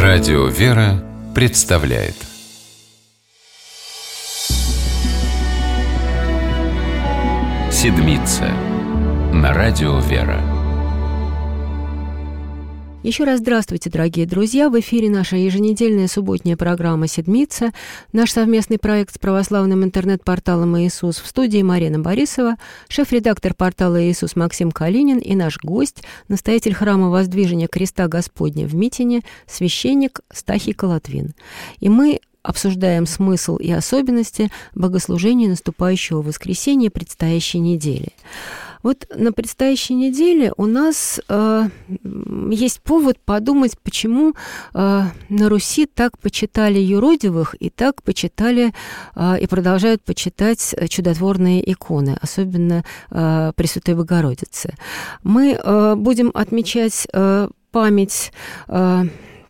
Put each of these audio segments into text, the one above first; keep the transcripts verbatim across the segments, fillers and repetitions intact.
Радио «Вера» представляет Седмица на Радио «Вера». Еще раз здравствуйте, дорогие друзья! В эфире наша еженедельная субботняя программа «Седмица», наш совместный проект с православным интернет-порталом «Иисус». В студии Марина Борисова, шеф-редактор портала «Иисус» Максим Калинин и наш гость, настоятель храма Воздвижения Креста Господня в Митине, священник Стахий Колотвин. И мы обсуждаем смысл и особенности богослужения наступающего воскресенья предстоящей недели. Вот на предстоящей неделе у нас э, есть повод подумать, почему э, на Руси так почитали юродивых и так почитали э, и продолжают почитать чудотворные иконы, особенно э, Пресвятой Богородицы. Мы э, будем отмечать э, память э,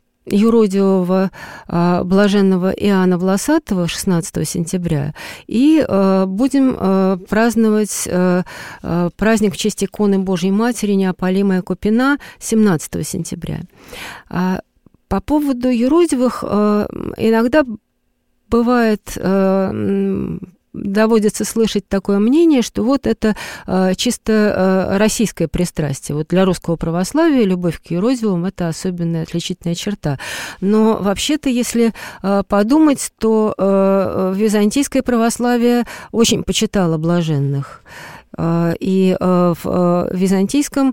юродивого э, блаженного Иоанна Власатого шестнадцатого сентября и э, будем э, праздновать э, э, праздник в честь иконы Божьей Матери Неопалимая Купина семнадцатого сентября. А по поводу юродивых э, иногда бывает э, доводится слышать такое мнение, что вот это э, чисто э, российское пристрастие. Вот для русского православия любовь к юродивым – это особенная отличительная черта. Но вообще-то, если э, подумать, то э, византийское православие очень почитало блаженных. И в византийском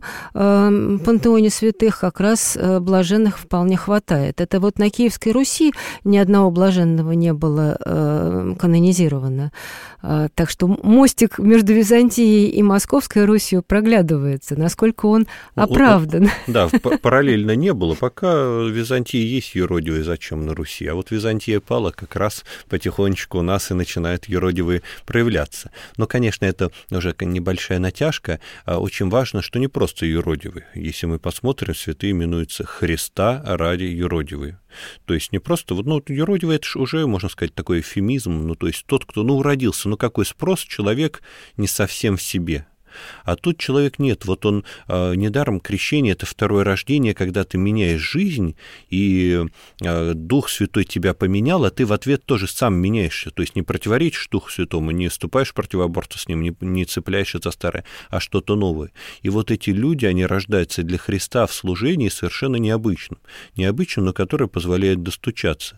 пантеоне святых как раз блаженных вполне хватает. Это вот на Киевской Руси ни одного блаженного не было канонизировано. Так что мостик между Византией и Московской Русью проглядывается, насколько он оправдан. Да, параллельно не было. Пока в Византии есть юродивые, зачем на Руси? А вот Византия пала, как раз потихонечку у нас и начинают юродивые проявляться. Но, конечно, это уже небольшая натяжка. Очень важно, что не просто юродивые. Если мы посмотрим, святые именуются Христа ради юродивые. То есть не просто, вот, ну, юродивый, это же уже, можно сказать, такой эвфемизм, ну, то есть тот, кто, ну, уродился, ну, какой спрос, человек не совсем в себе. А тут человек нет, вот он, э, недаром крещение – это второе рождение, когда ты меняешь жизнь, и э, Дух Святой тебя поменял, а ты в ответ тоже сам меняешься, то есть не противоречишь Духу Святому, не вступаешь в противоборство с Ним, не, не цепляешься за старое, а что-то новое. И вот эти люди, они рождаются для Христа в служении совершенно необычным, необычным, но которое позволяет достучаться.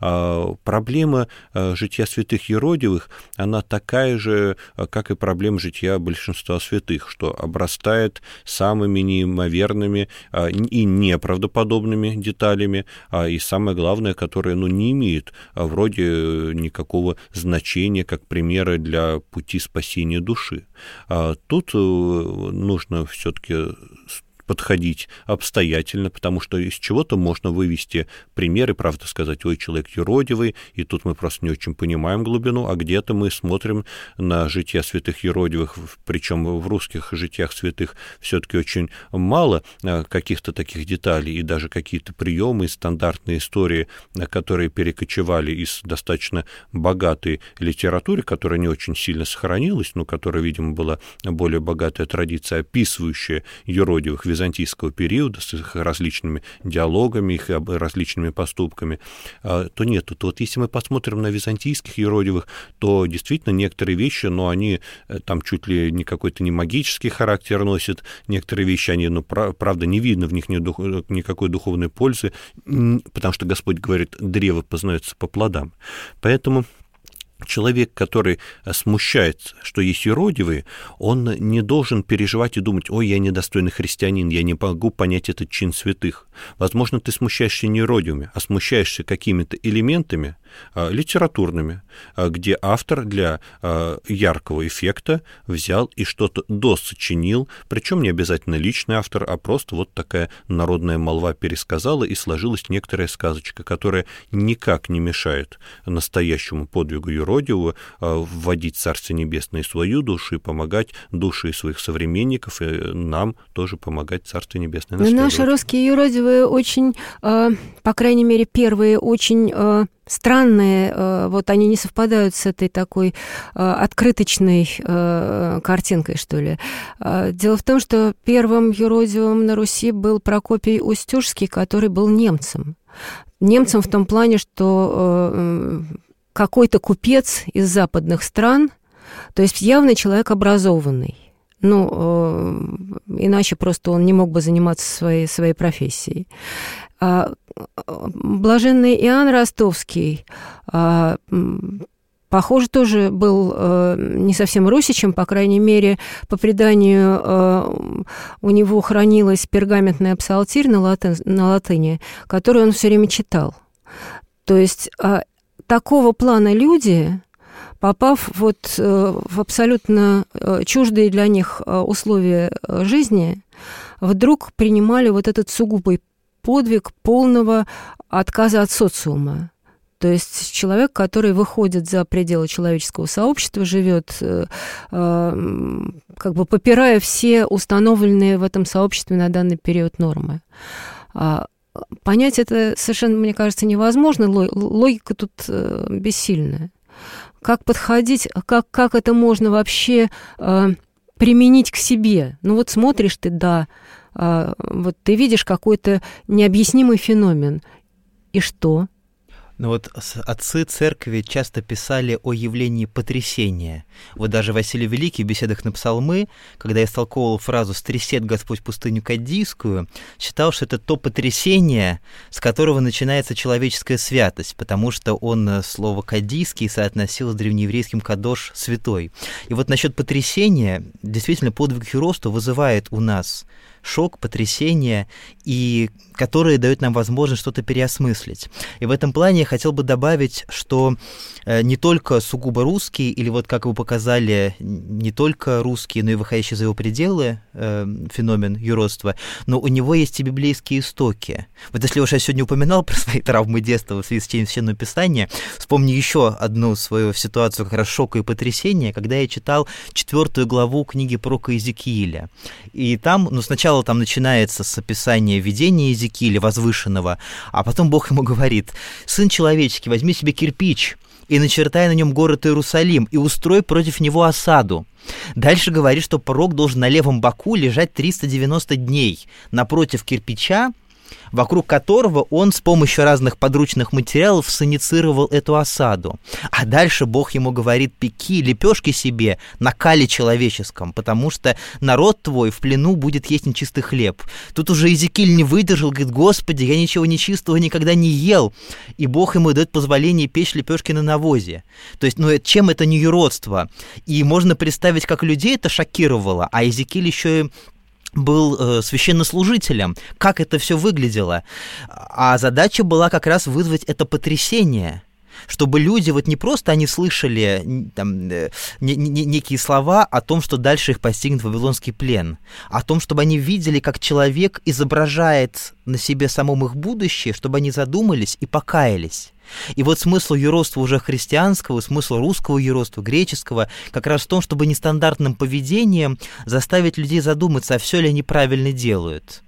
А проблема э, жития святых юродивых, она такая же, как и проблема жития большинства святых, что обрастает самыми неимоверными а, и неправдоподобными деталями, а, и самое главное, которые, ну, не имеют а, вроде никакого значения, как примеры для пути спасения души. А, тут а, нужно все-таки подходить обстоятельно, потому что из чего-то можно вывести примеры, правда сказать, ой, человек юродивый, и тут мы просто не очень понимаем глубину, а где-то мы смотрим на жития святых юродивых, причем в русских житиях святых все-таки очень мало каких-то таких деталей, и даже какие-то приемы, стандартные истории, которые перекочевали из достаточно богатой литературы, которая не очень сильно сохранилась, но которая, видимо, была более богатая традиция, описывающая юродивых византийского периода с их различными диалогами, их различными поступками, то нет. То вот если мы посмотрим на византийских юродивых, то действительно некоторые вещи, но они там чуть ли не какой-то не магический характер носят, некоторые вещи, они, ну, правда, не видно в них никакой духовной пользы, потому что Господь говорит, древо познается по плодам. Поэтому человек, который смущается, что есть юродивые, он не должен переживать и думать, ой, я недостойный христианин, я не могу понять этот чин святых. Возможно, ты смущаешься не юродивыми, а смущаешься какими-то элементами а, литературными, а, где автор для а, яркого эффекта взял и что-то досочинил, причем не обязательно личный автор, а просто вот такая народная молва пересказала, и сложилась некоторая сказочка, которая никак не мешает настоящему подвигу юродивого вводить в Царствие Небесное свою душу и помогать душе своих современников, и нам тоже помогать в Царствие Небесное наследовать. Наши русские юродивые очень, по крайней мере, первые очень странные, вот они не совпадают с этой такой открыточной картинкой, что ли. Дело в том, что первым юродивым на Руси был Прокопий Устюжский, который был немцем. Немцам в том плане, что какой-то купец из западных стран, то есть явно человек образованный, ну, иначе просто он не мог бы заниматься своей, своей профессией. Блаженный Иоанн Ростовский, похоже, тоже был не совсем русичем, по крайней мере, по преданию у него хранилась пергаментная псалтирь на, латин, на латыни, которую он все время читал. То есть такого плана люди, попав вот в абсолютно чуждые для них условия жизни, вдруг принимали вот этот сугубый подвиг полного отказа от социума. То есть человек, который выходит за пределы человеческого сообщества, живет, э, э, как бы попирая все установленные в этом сообществе на данный период нормы. А понять это совершенно, мне кажется, невозможно. Логика тут э, бессильная. Как подходить, как, как это можно вообще э, применить к себе? Ну вот смотришь ты, да, э, вот ты видишь какой-то необъяснимый феномен. И что? Ну вот отцы церкви часто писали о явлении потрясения. Вот даже Василий Великий в беседах на псалмы, когда истолковывал фразу «стрясет Господь пустыню Каддийскую», считал, что это то потрясение, с которого начинается человеческая святость, потому что он слово «каддийский» соотносил с древнееврейским «кадош» — «святой». И вот насчет потрясения, действительно, подвиг Юросту вызывает у нас шок, потрясение, и которые дают нам возможность что-то переосмыслить. И в этом плане я хотел бы добавить, что не только сугубо русские, или вот как вы показали, не только русские, но и выходящие за его пределы э, феномен юродства, но у него есть и библейские истоки. Вот если уж я сегодня упоминал про свои травмы детства в связи с чтением Священного Писания, вспомни еще одну свою ситуацию как раз шока и потрясения, когда я читал четвертую главу книги пророка Иезекииля. И там, ну, сначала там начинается с описания видения Иезекииля, возвышенного, а потом Бог ему говорит: «Сын человеческий, возьми себе кирпич и начертай на нем город Иерусалим, и устрой против него осаду». Дальше говорит, что пророк должен на левом боку лежать триста девяносто дней напротив кирпича, вокруг которого он с помощью разных подручных материалов синицировал эту осаду. А дальше Бог ему говорит: «Пеки лепешки себе на кале человеческом, потому что народ твой в плену будет есть нечистый хлеб». Тут уже Иезекииль не выдержал, говорит: «Господи, я ничего нечистого никогда не ел». И Бог ему дает позволение печь лепешки на навозе. То есть, ну, чем это не юродство? И можно представить, как людей это шокировало, а Иезекииль еще и был э, священнослужителем, как это все выглядело. А задача была как раз вызвать это потрясение, чтобы люди вот не просто они слышали там, не, не, некие слова о том, что дальше их постигнет вавилонский плен, а о том, чтобы они видели, как человек изображает на себе самом их будущее, чтобы они задумались и покаялись. И вот смысл юродства уже христианского, смысл русского юродства, греческого, как раз в том, чтобы нестандартным поведением заставить людей задуматься, а все ли они правильно делают.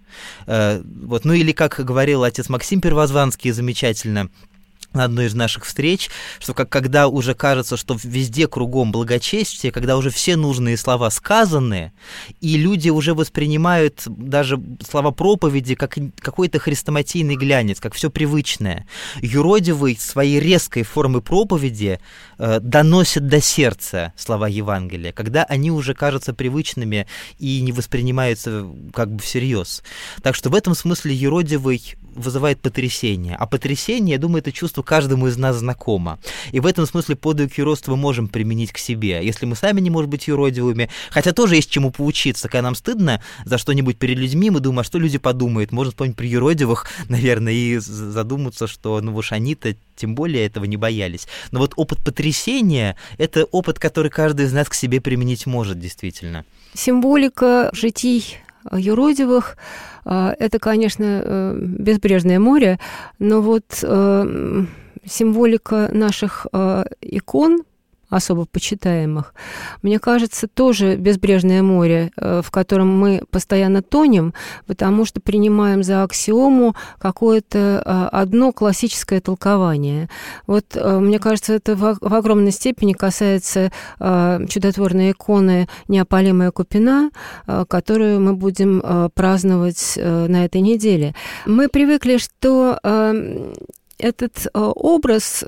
Вот. Ну или, как говорил отец Максим Первозванский замечательно на одной из наших встреч, что как, когда уже кажется, что везде кругом благочестие, когда уже все нужные слова сказаны, и люди уже воспринимают даже слова проповеди как какой-то хрестоматийный глянец, как все привычное. Юродивый своей резкой формы проповеди э, доносит до сердца слова Евангелия, когда они уже кажутся привычными и не воспринимаются как бы всерьез. Так что в этом смысле юродивый вызывает потрясение. А потрясение, я думаю, это чувство каждому из нас знакомо. И в этом смысле подвиг юродства мы можем применить к себе. Если мы сами не можем быть юродивыми, хотя тоже есть чему поучиться. Когда нам стыдно за что-нибудь перед людьми, мы думаем, а что люди подумают. Можно вспомнить при юродивых, наверное, и задуматься, что ну уж они-то тем более этого не боялись. Но вот опыт потрясения – это опыт, который каждый из нас к себе применить может, действительно. Символика житий юродивых – это, конечно, безбрежное море, но вот символика наших икон, особо почитаемых, мне кажется, тоже безбрежное море, в котором мы постоянно тонем, потому что принимаем за аксиому какое-то одно классическое толкование. Вот, мне кажется, это в огромной степени касается чудотворной иконы «Неопалимая купина», которую мы будем праздновать на этой неделе. Мы привыкли, что этот образ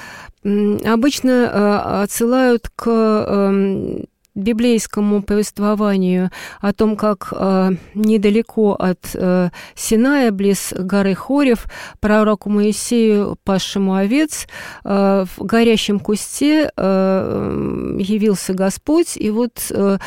обычно отсылают к библейскому повествованию о том, как э, недалеко от э, Синая, близ горы Хорев, пророку Моисею, пасшему овец, э, в горящем кусте э, явился Господь, и вот э,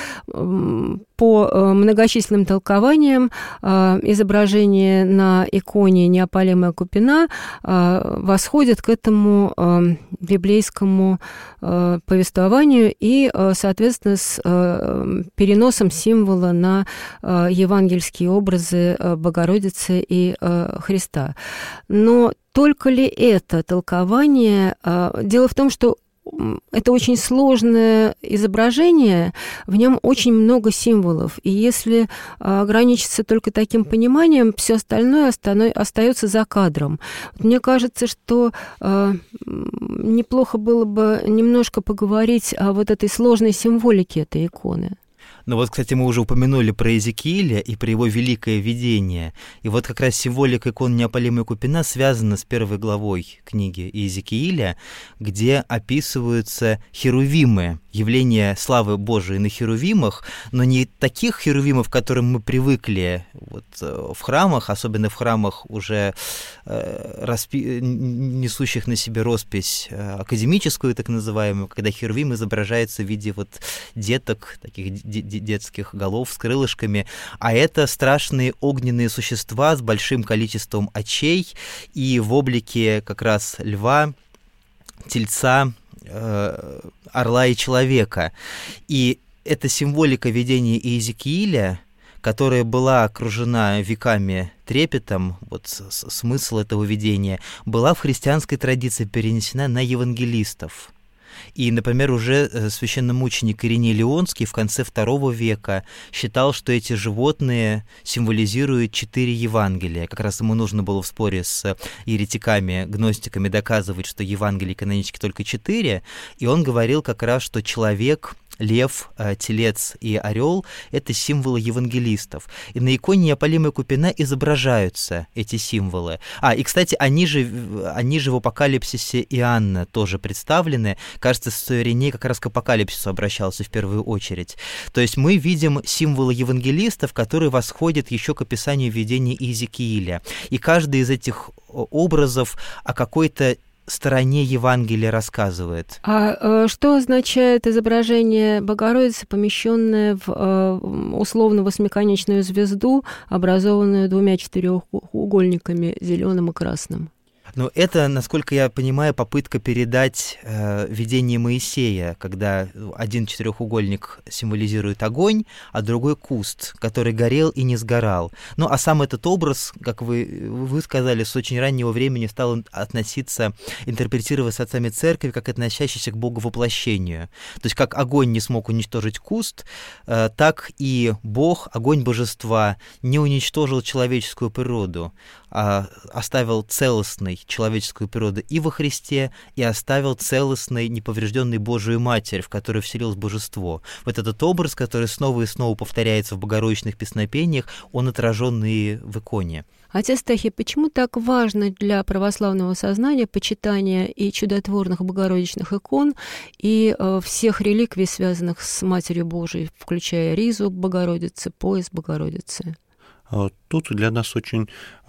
по многочисленным толкованиям э, изображение на иконе «Неопалимая купина» э, восходит к этому э, библейскому э, повествованию и, э, соответственно, с э, переносом символа на э, евангельские образы э, Богородицы и э, Христа. Но только ли это толкование? Э, дело в том, что это очень сложное изображение, в нем очень много символов, и если ограничиться только таким пониманием, все остальное остается за кадром. Мне кажется, что э, неплохо было бы немножко поговорить о вот этой сложной символике этой иконы. Ну вот, кстати, мы уже упомянули про Иезекииля и про его великое видение. И вот как раз символика иконы «Неопалимая купина» связана с первой главой книги Иезекииля, где описываются херувимы, явление славы Божией на херувимах, но не таких херувимов, к которым мы привыкли вот, в храмах, особенно в храмах уже э, распи... несущих на себе роспись академическую, так называемую, когда херувим изображается в виде вот деток, таких детских голов с крылышками, а это страшные огненные существа с большим количеством очей и в облике как раз льва, тельца, э, орла и человека. И эта символика видения Иезекииля, которая была окружена веками трепетом, вот смысл этого видения, была в христианской традиции перенесена на евангелистов. И, например, уже священномученик Ириней Леонский в конце второго века считал, что эти животные символизируют четыре Евангелия. Как раз ему нужно было в споре с еретиками, гностиками доказывать, что Евангелий канонически только четыре, и он говорил как раз, что человек, лев, телец и орел — это символы евангелистов. И на иконе «Неопалимая купина» изображаются эти символы. А, и, кстати, они же, они же в апокалипсисе Иоанна тоже представлены. Кажется, что Ириней как раз к апокалипсису обращался в первую очередь. То есть мы видим символы евангелистов, которые восходят еще к описанию видения Иезекииля. И каждый из этих образов о какой-то стороне Евангелия рассказывает. А э, что означает изображение Богородицы, помещенное в э, условно восьмиконечную звезду, образованную двумя четырехугольниками, зеленым и красным? Ну, это, насколько я понимаю, попытка передать э, видение Моисея, когда один четырехугольник символизирует огонь, а другой куст, который горел и не сгорал. Ну, а сам этот образ, как вы, вы сказали, с очень раннего времени стал относиться, интерпретироваться отцами церкви как относящийся к боговоплощению. То есть, как огонь не смог уничтожить куст, э, так и Бог, огонь божества, не уничтожил человеческую природу, а оставил целостной человеческую природу и во Христе, и оставил целостной, неповрежденной Божию Матерь, в которую вселилось божество. Вот этот образ, который снова и снова повторяется в богородичных песнопениях, он отражен и в иконе. Отец Тахи, почему так важно для православного сознания почитание и чудотворных богородичных икон, и э, всех реликвий, связанных с Матерью Божией, включая ризу Богородицы, пояс Богородицы? Тут для нас очень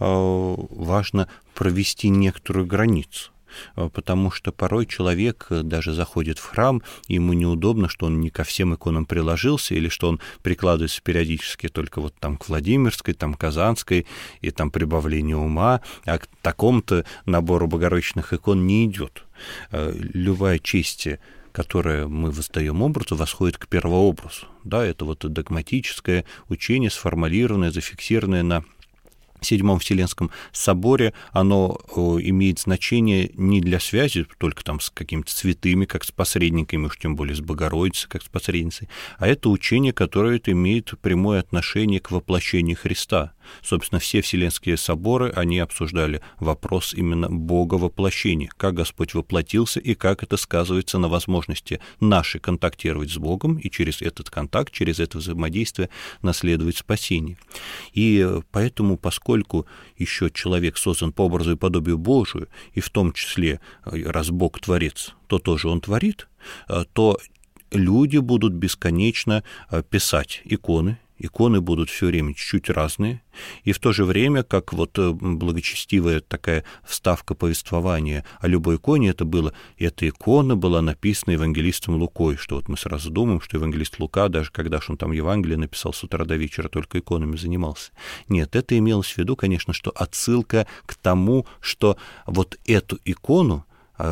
важно провести некоторую границу, потому что порой человек даже заходит в храм, и ему неудобно, что он не ко всем иконам приложился, или что он прикладывается периодически только вот там к Владимирской, там Казанской, и там прибавление ума, а к такому-то набору богородичных икон не идет. Любая честь, которое мы воздаем образу, восходит к первообразу. Да, это вот догматическое учение, сформулированное, зафиксированное на Седьмом Вселенском соборе, оно имеет значение не для связи только там с какими-то святыми, как с посредниками, уж тем более с Богородицей, как с посредницей, а это учение, которое имеет прямое отношение к воплощению Христа. Собственно, все Вселенские соборы, они обсуждали вопрос именно Бога воплощения, как Господь воплотился и как это сказывается на возможности нашей контактировать с Богом и через этот контакт, через это взаимодействие наследовать спасение. И поэтому, поскольку еще человек создан по образу и подобию Божию, и в том числе, раз Бог творец, то тоже он творит, то люди будут бесконечно писать иконы, иконы будут все время чуть-чуть разные, и в то же время, как вот благочестивая такая вставка повествования о любой иконе, это было, эта икона была написана евангелистом Лукой, что вот мы сразу думаем, что евангелист Лука, даже когда он там Евангелие написал с утра до вечера, только иконами занимался. Нет, это имелось в виду, конечно, что отсылка к тому, что вот эту икону,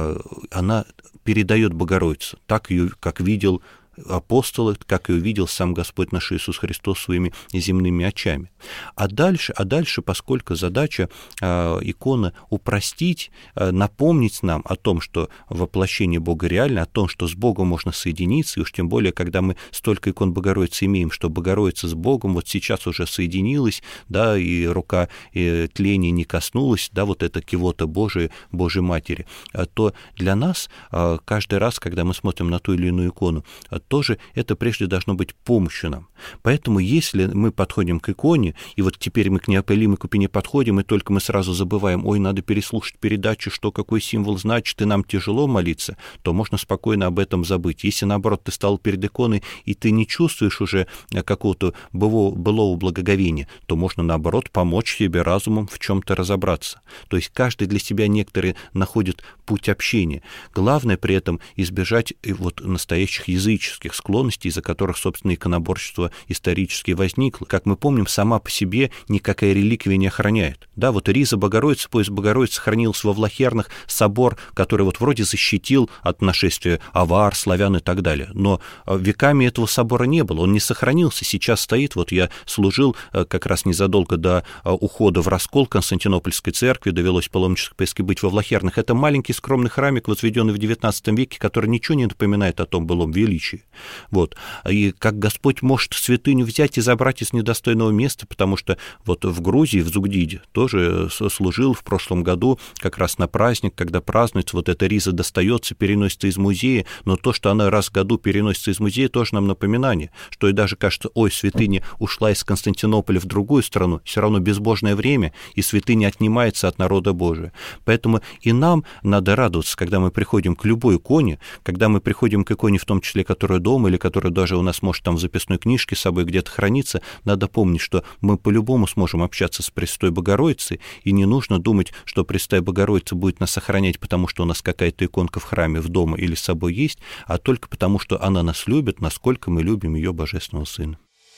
она передает Богородицу, так ее, как видел апостолы, как и увидел сам Господь наш Иисус Христос своими земными очами. А дальше, а дальше, поскольку задача э, иконы упростить, э, напомнить нам о том, что воплощение Бога реально, о том, что с Богом можно соединиться, и уж тем более, когда мы столько икон Богородицы имеем, что Богородица с Богом вот сейчас уже соединилась, да, и рука и тления не коснулась, да, вот это кивота Божия, Божьей Матери, то для нас э, каждый раз, когда мы смотрим на ту или иную икону, тоже это прежде должно быть помощью нам. Поэтому если мы подходим к иконе, и вот теперь мы к неопалимой купине подходим, и только мы сразу забываем, ой, надо переслушать передачу, что какой символ значит, и нам тяжело молиться, то можно спокойно об этом забыть. Если, наоборот, ты стал перед иконой, и ты не чувствуешь уже какого-то былого благоговения, то можно, наоборот, помочь себе разумом в чем-то разобраться. То есть каждый для себя некоторые находит путь общения. Главное при этом избежать вот настоящих языческих склонностей, из-за которых, собственно, иконоборчество исторически возникло. Как мы помним, сама по себе никакая реликвия не охраняет. Да, вот риза Богородицы, пояс Богородицы хранился во Влахернах, собор, который вот вроде защитил от нашествия авар, славян и так далее. Но веками этого собора не было, он не сохранился. Сейчас стоит, вот я служил как раз незадолго до ухода в раскол Константинопольской церкви, довелось паломнической поездке быть во Влахернах. Это маленький скромный храмик, возведенный в девятнадцатом веке, который ничего не напоминает о том былом величии. Вот. И как Господь может святыню взять и забрать из недостойного места, потому что вот в Грузии, в Зугдиде, тоже служил в прошлом году как раз на праздник, когда празднуется, вот эта риза достается, переносится из музея, но то, что она раз в году переносится из музея, тоже нам напоминание, что и даже кажется, ой, святыня ушла из Константинополя в другую страну, все равно безбожное время, и святыня отнимается от народа Божия. Поэтому и нам надо радоваться, когда мы приходим к любой иконе, когда мы приходим к иконе, в том числе, которая дома или которая даже у нас может там в записной книжке с собой где-то храниться, надо помнить, что мы по-любому сможем общаться с Пресвятой Богородицей, и не нужно думать, что Пресвятая Богородица будет нас сохранять, потому что у нас какая-то иконка в храме, в доме или с собой есть, а только потому, что она нас любит, насколько мы любим ее Божественного Сына.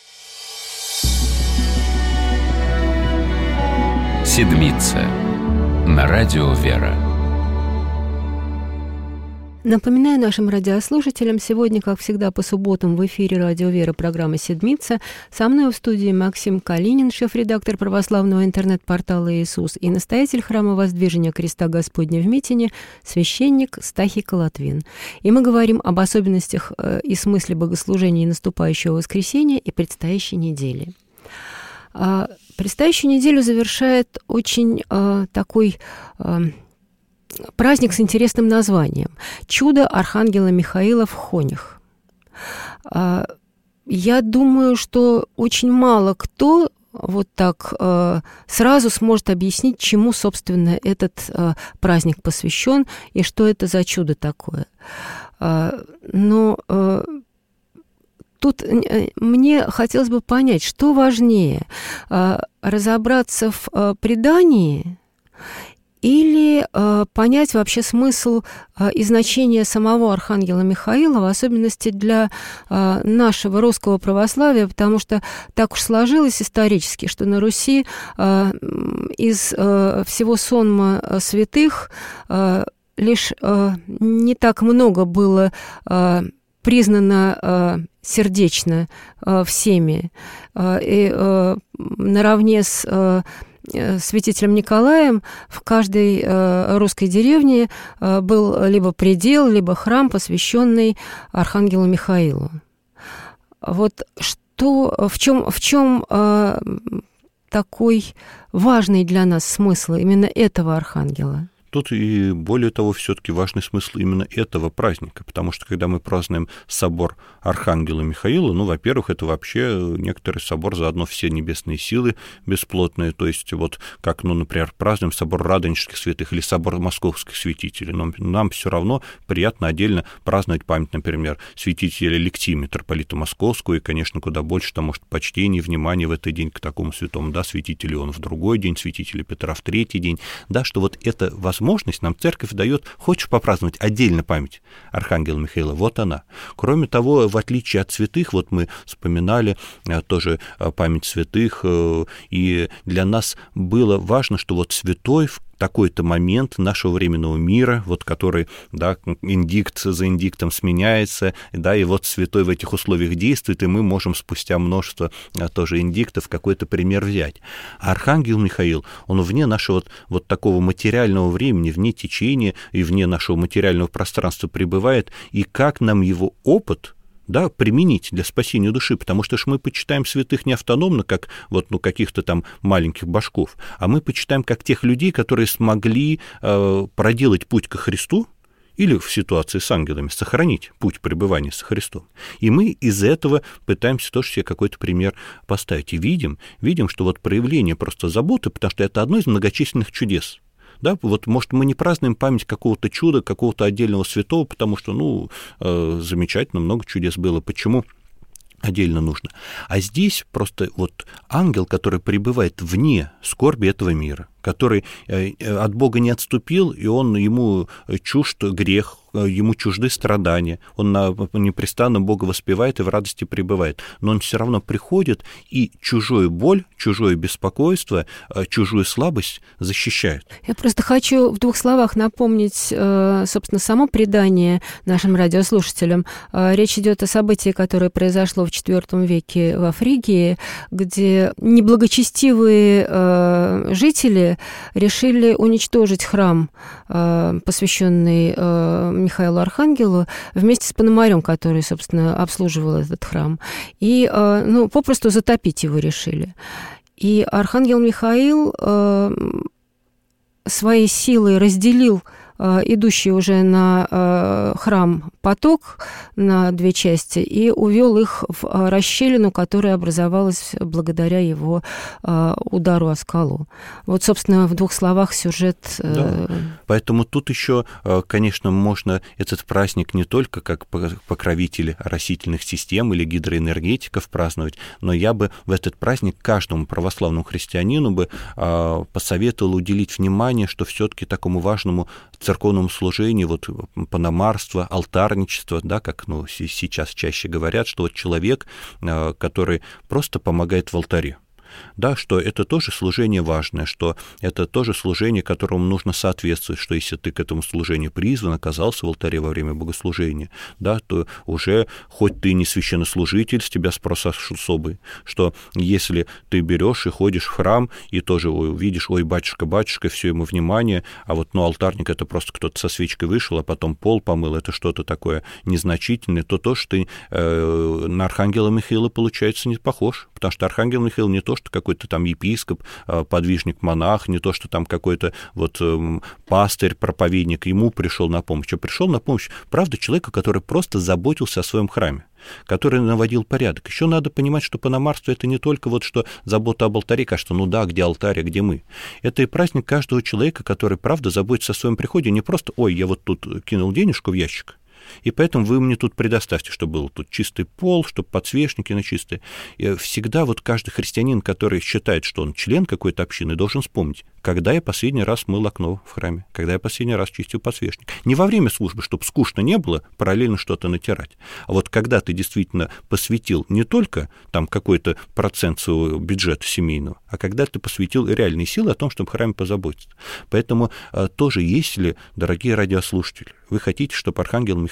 Седмица. На радио «Вера». Напоминаю нашим радиослушателям, сегодня, как всегда, по субботам в эфире «Радио Вера» программа «Седмица». Со мной в студии Максим Калинин, шеф-редактор православного интернет-портала «Иисус» и настоятель храма Воздвижения Креста Господня в Митине, священник Стахий Колотвин. И мы говорим об особенностях и смысле богослужения наступающего воскресенья и предстоящей недели. Предстоящую неделю завершает очень такой... праздник с интересным названием «Чудо Архангела Михаила в Хонях». Я думаю, что очень мало кто вот так сразу сможет объяснить, чему, собственно, этот праздник посвящен и что это за чудо такое. Но тут мне хотелось бы понять, что важнее – разобраться в предании или э, понять вообще смысл э, и значение самого Архангела Михаила, в особенности для э, нашего русского православия, потому что так уж сложилось исторически, что на Руси э, из э, всего сонма святых э, лишь э, не так много было э, признано э, сердечно э, всеми, э, и э, наравне с э, святителем Николаем в каждой русской деревне был либо предел, либо храм, посвященный архангелу Михаилу. Вот что, в чем, в чем такой важный для нас смысл именно этого архангела? Тут и более того, все-таки важный смысл именно этого праздника, потому что когда мы празднуем собор Архангела Михаила, ну, во-первых, это вообще некоторый собор, заодно все небесные силы бесплотные, то есть вот как, ну, например, празднуем собор Радонежских святых или собор Московских святителей, но нам все равно приятно отдельно праздновать память, например, святителя Алексия, митрополита Московского, и, конечно, куда больше там, может, почтения, внимания в этот день к такому святому, да, святителю он в другой день, святителя Петра в третий день, да, что вот это возможно, возможность нам церковь дает, хочешь попраздновать отдельно память Архангела Михаила, вот она. Кроме того, в отличие от святых, вот мы вспоминали тоже память святых, и для нас было важно, что вот святой в такой-то момент нашего временного мира, вот который, да, индикт за индиктом сменяется, да, и вот святой в этих условиях действует, и мы можем спустя множество а, тоже индиктов какой-то пример взять. А Архангел Михаил, он вне нашего вот, вот такого материального времени, вне течения и вне нашего материального пространства пребывает, и как нам его опыт, да, применить для спасения души, потому что ж мы почитаем святых не автономно, как вот, ну, каких-то там маленьких башков, а мы почитаем как тех людей, которые смогли э, проделать путь ко Христу, или в ситуации с ангелами сохранить путь пребывания со Христом. И мы из этого пытаемся тоже себе какой-то пример поставить. И видим, видим, что вот проявление просто заботы, потому что это одно из многочисленных чудес. Да, вот, может, мы не празднуем память какого-то чуда, какого-то отдельного святого, потому что, ну, э, замечательно, много чудес было. Почему отдельно нужно? А здесь просто вот ангел, который пребывает вне скорби этого мира, который от Бога не отступил, и он, ему чужд грех, ему чужды страдания, он непрестанно Бога воспевает и в радости пребывает, но он все равно приходит и чужую боль, чужое беспокойство, чужую слабость защищает. Я просто хочу в двух словах напомнить, собственно, само предание нашим радиослушателям. Речь идет о событии, которое произошло в четвёртом веке во Фригии, где неблагочестивые жители решили уничтожить храм, посвященный Михаилу Архангелу, вместе с Пономарем, который, собственно, обслуживал этот храм. И, ну, попросту затопить его решили. И Архангел Михаил своей силой разделил идущий уже на храм поток на две части и увел их в расщелину, которая образовалась благодаря его удару о скалу. Вот, собственно, в двух словах сюжет. Да. Поэтому тут еще, конечно, можно этот праздник не только как покровители растительных систем или гидроэнергетиков праздновать, но я бы в этот праздник каждому православному христианину бы посоветовал уделить внимание, что все-таки такому важному церковному служению, вот пономарство, алтарничество, да, как, ну, сейчас чаще говорят, что вот человек, который просто помогает в алтаре, да, что это тоже служение важное, что это тоже служение, которому нужно соответствовать, что если ты к этому служению призван, оказался в алтаре во время богослужения, да, то уже, хоть ты не священнослужитель, с тебя спрос особый, что если ты берешь и ходишь в храм, и тоже ой, видишь, ой, батюшка, батюшка, все ему внимание, а вот, ну, алтарник — это просто кто-то со свечкой вышел, а потом пол помыл, это что-то такое незначительное, то то, что ты э, на Архангела Михаила, получается, не похож, потому что Архангел Михаил не то, что какой-то там епископ, подвижник, монах, не то, что там какой-то вот пастырь, проповедник ему пришел на помощь, а пришел на помощь, правда, человеку, который просто заботился о своем храме, который наводил порядок. Еще надо понимать, что пономарство — это не только вот что забота об алтаре, кажется, ну да, где алтарь, а где мы. Это и праздник каждого человека, который, правда, заботится о своем приходе, не просто, ой, я вот тут кинул денежку в ящик, и поэтому вы мне тут предоставьте, чтобы был тут чистый пол, чтобы подсвечники на чистые. И всегда вот каждый христианин, который считает, что он член какой-то общины, должен вспомнить, когда я последний раз мыл окно в храме, когда я последний раз чистил подсвечник. Не во время службы, чтобы скучно не было, параллельно что-то натирать. А вот когда ты действительно посвятил не только там какой-то процент своего бюджета семейного, а когда ты посвятил реальные силы о том, чтобы в храме позаботиться. Поэтому тоже, если, дорогие радиослушатели, вы хотите, чтобы Архангел Михаил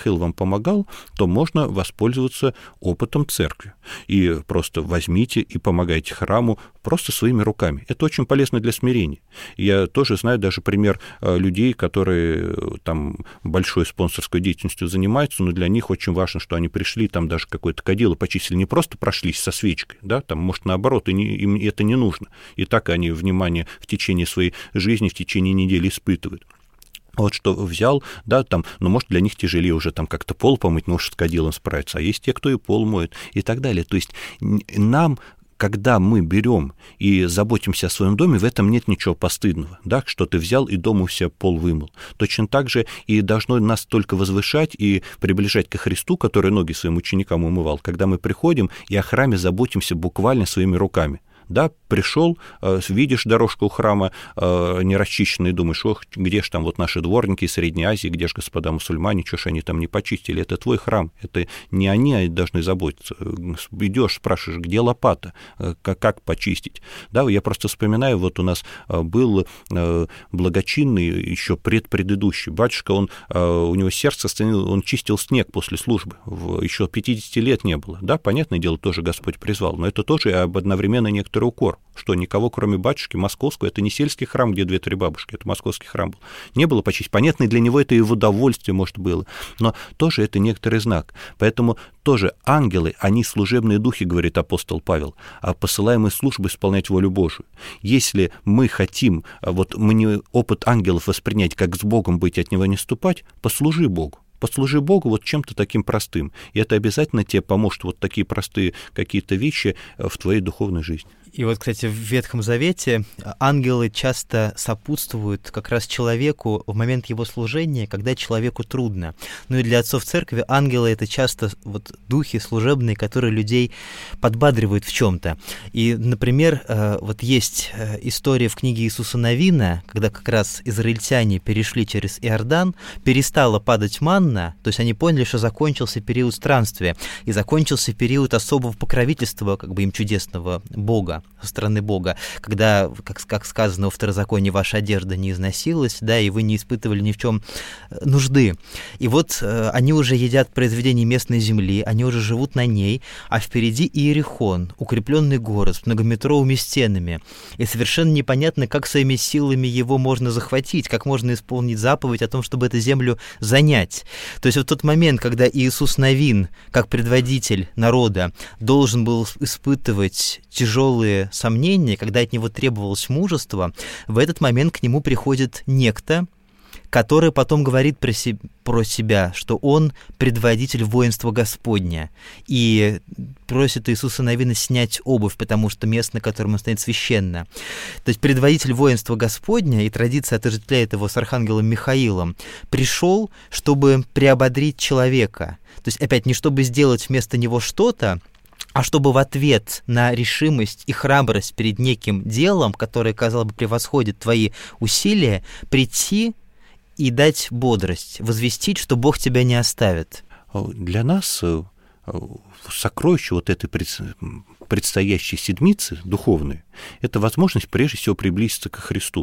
Михаил вам помогал, то можно воспользоваться опытом церкви. И просто возьмите и помогайте храму просто своими руками. Это очень полезно для смирения. Я тоже знаю даже пример людей, которые там большой спонсорской деятельностью занимаются, но для них очень важно, что они пришли, там даже какое-то кадило почистили, не просто прошлись со свечкой, да, там, может, наоборот, и не, им это не нужно. И так они внимание в течение своей жизни, в течение недели испытывают. Вот что взял, да, там, ну, может, для них тяжелее уже там как-то пол помыть, может, с кадилом справиться, а есть те, кто и пол моет, и так далее. То есть нам, когда мы берем и заботимся о своем доме, в этом нет ничего постыдного, да, что ты взял и дома у себя пол вымыл. Точно так же и должно нас только возвышать и приближать ко Христу, который ноги своим ученикам умывал, когда мы приходим и о храме заботимся буквально своими руками. Да, пришел, видишь дорожку у храма не расчищенную, и думаешь, ох, где ж там вот наши дворники из Средней Азии, где ж господа мусульмане, что ж они там не почистили? Это твой храм, это не они должны заботиться. Идешь, спрашиваешь, где лопата, как, как почистить? Да, я просто вспоминаю, вот у нас был благочинный, еще предпредыдущий батюшка, он, у него сердце остановилось, он чистил снег после службы, еще пятидесяти лет не было. Да, понятное дело, тоже Господь призвал, но это тоже одновременно некоторые укор, что никого, кроме батюшки московского, это не сельский храм, где две-три бабушки, это московский храм был, не было почистить. Понятно, для него это и в удовольствие, может, было, но тоже это некоторый знак. Поэтому тоже ангелы, они служебные духи, говорит апостол Павел, а посылаемые службы исполнять волю Божию. Если мы хотим, вот мы не опыт ангелов воспринять, как с Богом быть, от него не ступать, послужи Богу. Послужи Богу вот чем-то таким простым, и это обязательно тебе поможет вот такие простые какие-то вещи в твоей духовной жизни. И вот, кстати, в Ветхом Завете ангелы часто сопутствуют как раз человеку в момент его служения, когда человеку трудно. Ну и для отцов церкви ангелы — это часто вот духи служебные, которые людей подбадривают в чем-то. И, например, вот есть история в книге Иисуса Навина, когда как раз израильтяне перешли через Иордан, перестала падать манна, то есть они поняли, что закончился период странствия, и закончился период особого покровительства, как бы им чудесного Бога, со стороны Бога, когда, как, как сказано во Второзаконии, ваша одежда не износилась, да, и вы не испытывали ни в чем нужды. И вот э, они уже едят произведения местной земли, они уже живут на ней, а впереди Иерихон, укрепленный город с многометровыми стенами, и совершенно непонятно, как своими силами его можно захватить, как можно исполнить заповедь о том, чтобы эту землю занять. То есть вот тот момент, когда Иисус Навин, как предводитель народа, должен был испытывать тяжелые сомнения, когда от него требовалось мужество, в этот момент к нему приходит некто, который потом говорит про, се- про себя, что он предводитель воинства Господня, и просит Иисуса Навина снять обувь, потому что место, на котором он стоит, священно. То есть предводитель воинства Господня, и традиция отождествляет его с архангелом Михаилом, пришел, чтобы приободрить человека. То есть, опять, не чтобы сделать вместо него что-то, а чтобы в ответ на решимость и храбрость перед неким делом, которое, казалось бы, превосходит твои усилия, прийти и дать бодрость, возвестить, что Бог тебя не оставит. Для нас сокровище вот этой предстоящей седмицы духовной — это возможность прежде всего приблизиться ко Христу.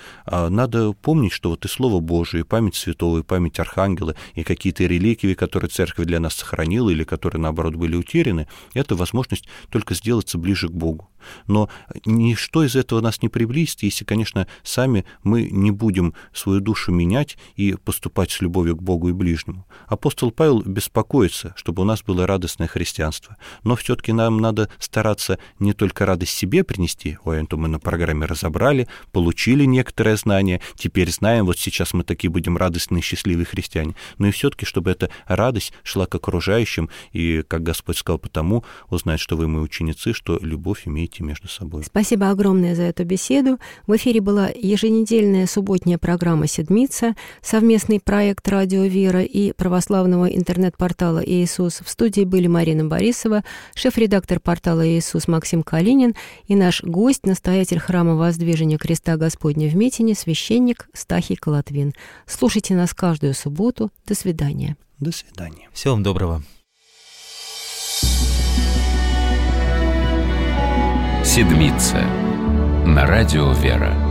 Надо помнить, что вот и Слово Божие, и память святого, и память архангела, и какие-то реликвии, которые церковь для нас сохранила или которые, наоборот, были утеряны, это возможность только сделаться ближе к Богу. Но ничто из этого нас не приблизит, если, конечно, сами мы не будем свою душу менять и поступать с любовью к Богу и ближнему. Апостол Павел беспокоится, чтобы у нас было радостное христианство, но все-таки нам надо стараться не только радость себе принести, ой, это мы на программе разобрали, получили некоторое знание, теперь знаем, вот сейчас мы такие будем радостные, счастливые христиане, но и все-таки, чтобы эта радость шла к окружающим, и, как Господь сказал, потому узнать, что вы мои ученицы, что любовь имеете между собой. Спасибо огромное за эту беседу. В эфире была еженедельная субботняя программа «Седмица», совместный проект «Радио Вера» и православного интернет-портала «Иисус». В студии были Марина Борисова, шеф-редактор портала «Иисус» Максим Калинин и наш гость, настоятель храма Воздвижения Креста Господня в Митине, священник Стахий Колотвин. Слушайте нас каждую субботу. До свидания. До свидания. Всего вам доброго. Седмица на радио Вера.